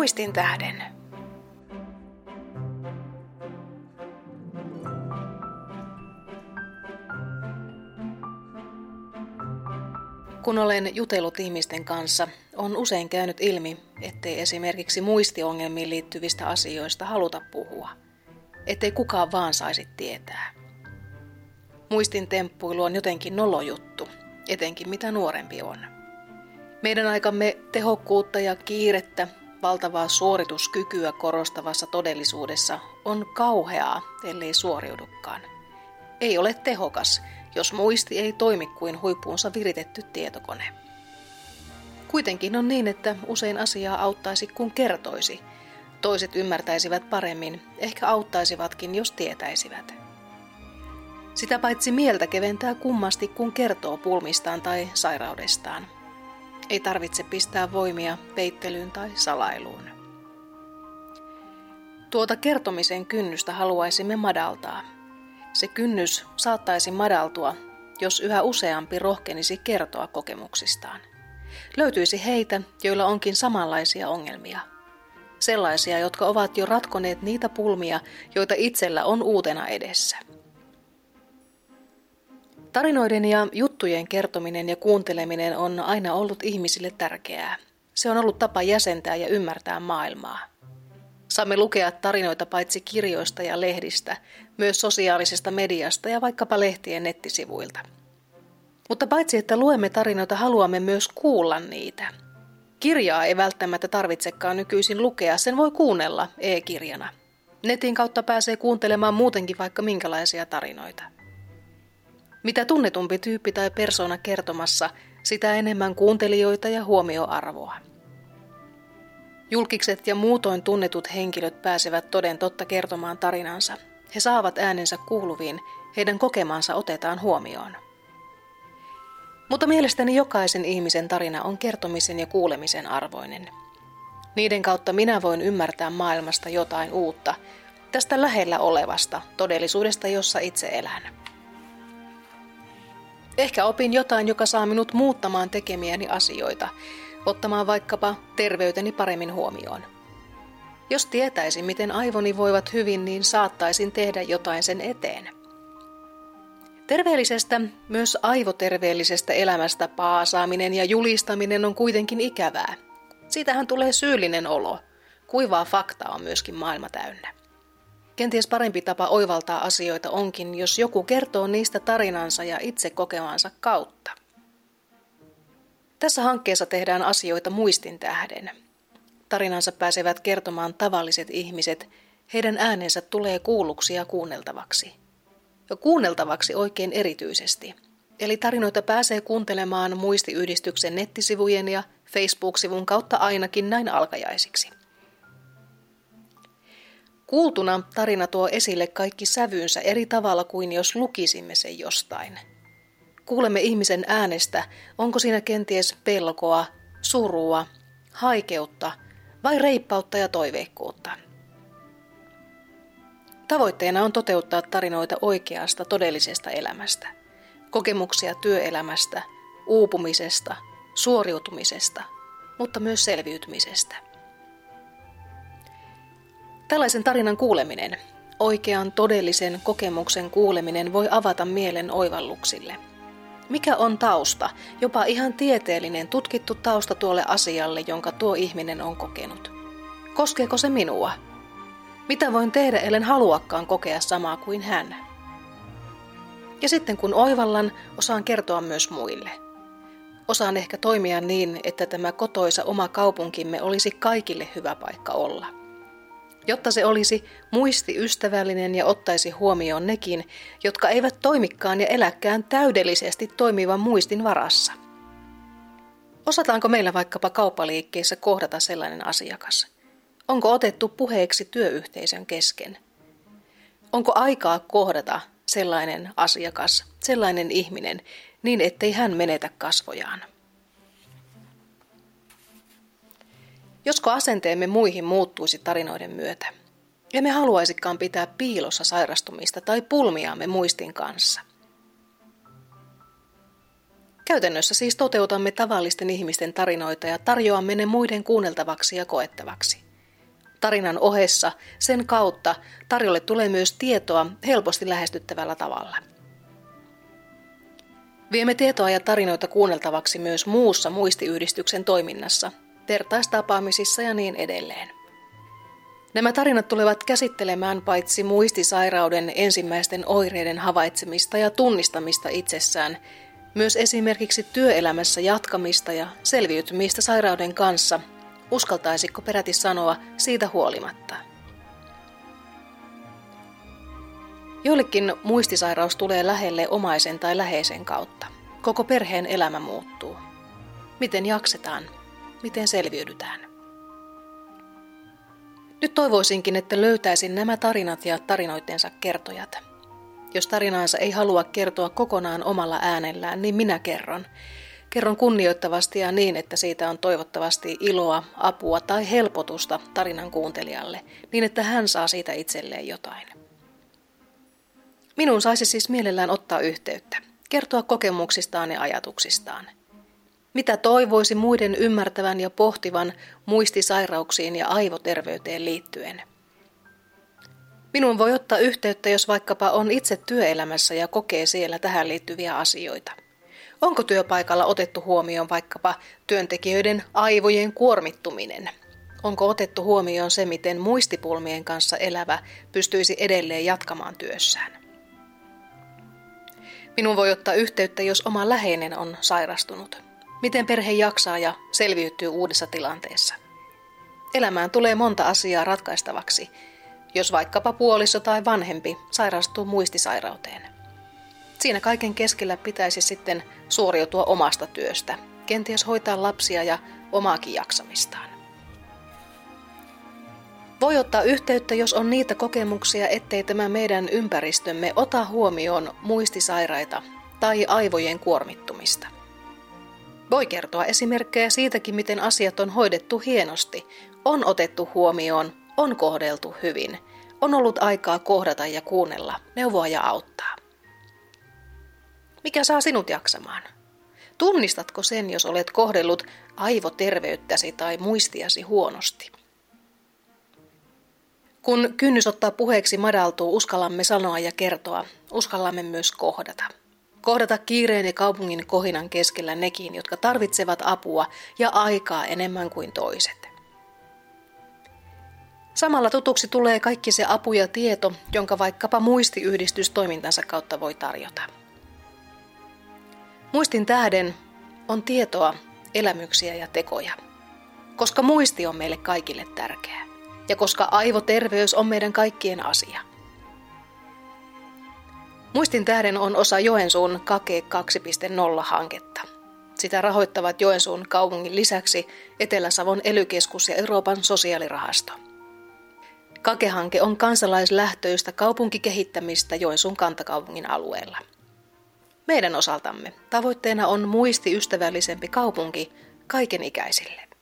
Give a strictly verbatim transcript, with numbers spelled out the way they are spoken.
Muistin tähden. Kun olen jutellut ihmisten kanssa, on usein käynyt ilmi, ettei esimerkiksi muistiongelmiin liittyvistä asioista haluta puhua. Ettei kukaan vaan saisi tietää. Muistin temppuilu on jotenkin nolojuttu, etenkin mitä nuorempi on. Meidän aikamme tehokkuutta ja kiirettä, valtavaa suorituskykyä korostavassa todellisuudessa on kauheaa, ellei suoriudukaan. Ei ole tehokas, jos muisti ei toimi kuin huippuunsa viritetty tietokone. Kuitenkin on niin, että usein asiaa auttaisi kun kertoisi. Toiset ymmärtäisivät paremmin, ehkä auttaisivatkin, jos tietäisivät. Sitä paitsi mieltä keventää kummasti, kun kertoo pulmistaan tai sairaudestaan. Ei tarvitse pistää voimia peittelyyn tai salailuun. Tuota kertomisen kynnystä haluaisimme madaltaa. Se kynnys saattaisi madaltua, jos yhä useampi rohkenisi kertoa kokemuksistaan. Löytyisi heitä, joilla onkin samanlaisia ongelmia. Sellaisia, jotka ovat jo ratkoneet niitä pulmia, joita itsellä on uutena edessä. Tarinoiden ja juttujen kertominen ja kuunteleminen on aina ollut ihmisille tärkeää. Se on ollut tapa jäsentää ja ymmärtää maailmaa. Saamme lukea tarinoita paitsi kirjoista ja lehdistä, myös sosiaalisesta mediasta ja vaikkapa lehtien nettisivuilta. Mutta paitsi että luemme tarinoita, haluamme myös kuulla niitä. Kirjaa ei välttämättä tarvitsekaan nykyisin lukea, sen voi kuunnella e-kirjana. Netin kautta pääsee kuuntelemaan muutenkin vaikka minkälaisia tarinoita. Mitä tunnetumpi tyyppi tai persoona kertomassa, sitä enemmän kuuntelijoita ja huomioarvoa. Julkikset ja muutoin tunnetut henkilöt pääsevät toden totta kertomaan tarinansa. He saavat äänensä kuuluviin, heidän kokemansa otetaan huomioon. Mutta mielestäni jokaisen ihmisen tarina on kertomisen ja kuulemisen arvoinen. Niiden kautta minä voin ymmärtää maailmasta jotain uutta, tästä lähellä olevasta todellisuudesta, jossa itse elän. Ehkä opin jotain, joka saa minut muuttamaan tekemiäni asioita, ottamaan vaikkapa terveyteni paremmin huomioon. Jos tietäisin, miten aivoni voivat hyvin, niin saattaisin tehdä jotain sen eteen. Terveellisestä, myös aivoterveellisestä elämästä paasaaminen ja julistaminen on kuitenkin ikävää. Siitähän tulee syyllinen olo. Kuivaa faktaa on myöskin maailma täynnä. Kenties parempi tapa oivaltaa asioita onkin, jos joku kertoo niistä tarinansa ja itse kokemansa kautta. Tässä hankkeessa tehdään asioita muistin tähden. Tarinansa pääsevät kertomaan tavalliset ihmiset, heidän äänensä tulee kuulluksi ja kuunneltavaksi. Ja kuunneltavaksi oikein erityisesti. Eli tarinoita pääsee kuuntelemaan muistiyhdistyksen nettisivujen ja Facebook-sivun kautta ainakin näin alkajaisiksi. Kuultuna tarina tuo esille kaikki sävyynsä eri tavalla kuin jos lukisimme sen jostain. Kuulemme ihmisen äänestä, onko siinä kenties pelkoa, surua, haikeutta vai reippautta ja toiveikkuutta. Tavoitteena on toteuttaa tarinoita oikeasta todellisesta elämästä, kokemuksia työelämästä, uupumisesta, suoriutumisesta, mutta myös selviytymisestä. Tällaisen tarinan kuuleminen, oikean todellisen kokemuksen kuuleminen voi avata mielen oivalluksille. Mikä on tausta, jopa ihan tieteellinen, tutkittu tausta tuolle asialle, jonka tuo ihminen on kokenut? Koskeeko se minua? Mitä voin tehdä, ellen haluakaan kokea samaa kuin hän? Ja sitten kun oivallan, osaan kertoa myös muille. Osaan ehkä toimia niin, että tämä kotoisa oma kaupunkimme olisi kaikille hyvä paikka olla. Jotta se olisi muistiystävällinen ja ottaisi huomioon nekin, jotka eivät toimikaan ja eläkään täydellisesti toimivan muistin varassa. Osataanko meillä vaikkapa kauppaliikkeessä kohdata sellainen asiakas? Onko otettu puheeksi työyhteisön kesken? Onko aikaa kohdata sellainen asiakas, sellainen ihminen, niin ettei hän menetä kasvojaan? Josko asenteemme muihin muuttuisi tarinoiden myötä? Emme haluaisikaan pitää piilossa sairastumista tai pulmiaamme muistin kanssa. Käytännössä siis toteutamme tavallisten ihmisten tarinoita ja tarjoamme ne muiden kuunneltavaksi ja koettavaksi. Tarinan ohessa, sen kautta tarjolle tulee myös tietoa helposti lähestyttävällä tavalla. Viemme tietoa ja tarinoita kuunneltavaksi myös muussa muistiyhdistyksen toiminnassa, vertaistapaamisissa ja niin edelleen. Nämä tarinat tulevat käsittelemään paitsi muistisairauden ensimmäisten oireiden havaitsemista ja tunnistamista itsessään, myös esimerkiksi työelämässä jatkamista ja selviytymistä sairauden kanssa, uskaltaisiko peräti sanoa siitä huolimatta. Joillekin muistisairaus tulee lähelle omaisen tai läheisen kautta. Koko perheen elämä muuttuu. Miten jaksetaan? Miten selviydytään? Nyt toivoisinkin, että löytäisin nämä tarinat ja tarinoittensa kertojat. Jos tarinaansa ei halua kertoa kokonaan omalla äänellään, niin minä kerron. Kerron kunnioittavasti ja niin, että siitä on toivottavasti iloa, apua tai helpotusta tarinan kuuntelijalle, niin että hän saa siitä itselleen jotain. Minun saisi siis mielellään ottaa yhteyttä, kertoa kokemuksistaan ja ajatuksistaan. Mitä toivoisi muiden ymmärtävän ja pohtivan muistisairauksiin ja aivoterveyteen liittyen? Minun voi ottaa yhteyttä, jos vaikkapa on itse työelämässä ja kokee siellä tähän liittyviä asioita. Onko työpaikalla otettu huomioon vaikkapa työntekijöiden aivojen kuormittuminen? Onko otettu huomioon se, miten muistipulmien kanssa elävä pystyisi edelleen jatkamaan työssään? Minun voi ottaa yhteyttä, jos oma läheinen on sairastunut. Miten perhe jaksaa ja selviytyy uudessa tilanteessa? Elämään tulee monta asiaa ratkaistavaksi, jos vaikkapa puoliso tai vanhempi sairastuu muistisairauteen. Siinä kaiken keskellä pitäisi sitten suoriutua omasta työstä, kenties hoitaa lapsia ja omaakin jaksamistaan. Voi ottaa yhteyttä, jos on niitä kokemuksia, ettei tämä meidän ympäristömme ota huomioon muistisairaita tai aivojen kuormittumista. Voi kertoa esimerkkejä siitäkin, miten asiat on hoidettu hienosti, on otettu huomioon, on kohdeltu hyvin, on ollut aikaa kohdata ja kuunnella, neuvoa ja auttaa. Mikä saa sinut jaksamaan? Tunnistatko sen, jos olet kohdellut aivoterveyttäsi tai muistiasi huonosti? Kun kynnys ottaa puheeksi madaltuu, uskallamme sanoa ja kertoa, uskallamme myös kohdata. Kohdata kiireen ja kaupungin kohinan keskellä nekin, jotka tarvitsevat apua ja aikaa enemmän kuin toiset. Samalla tutuksi tulee kaikki se apu ja tieto, jonka vaikkapa muistiyhdistys toimintansa kautta voi tarjota. Muistin tähden on tietoa, elämyksiä ja tekoja, koska muisti on meille kaikille tärkeä ja koska aivoterveys on meidän kaikkien asia. Muistin tähden on osa Joensuun Kake kaksi piste nolla-hanketta. Sitä rahoittavat Joensuun kaupungin lisäksi Etelä-Savon ely-keskus ja Euroopan sosiaalirahasto. Kake-hanke on kansalaislähtöistä kaupunkikehittämistä Joensuun kantakaupungin alueella. Meidän osaltamme tavoitteena on muistiystävällisempi kaupunki kaikenikäisille.